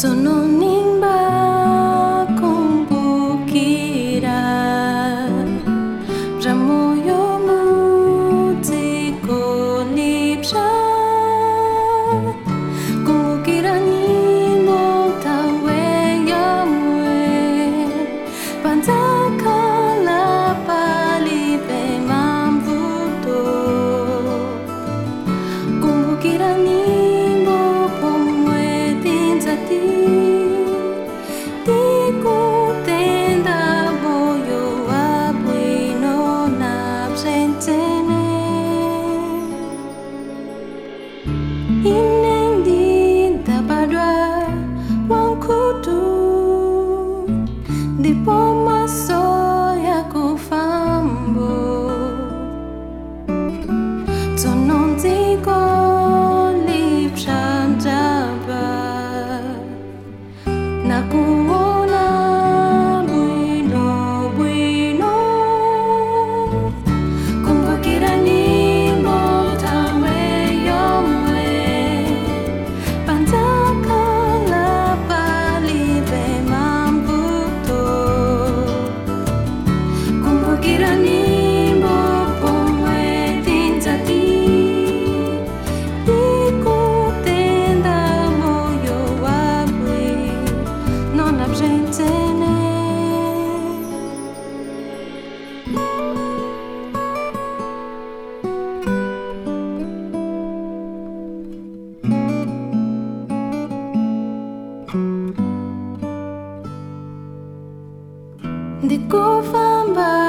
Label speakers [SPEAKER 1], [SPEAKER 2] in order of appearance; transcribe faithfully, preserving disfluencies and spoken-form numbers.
[SPEAKER 1] Tononimba kumbukira pra moyo muziko lipsha kumbukira nyimbo tawe yamwe pantakala palibe mamvuto kumbukira nyimbo pomwe tinzati tikutenda moyo wabwino na bzentene inendi ndabadwa wankutu ndipo maso yako fambo tononziko lipshandaba nakuona bwino bwino kumbukira nyimbo tawe yomwe pantakala palibe mamvuto kumbukira nyimbo pomwe tinzati tikutenda moyo wabwino na bzentene ndikufamba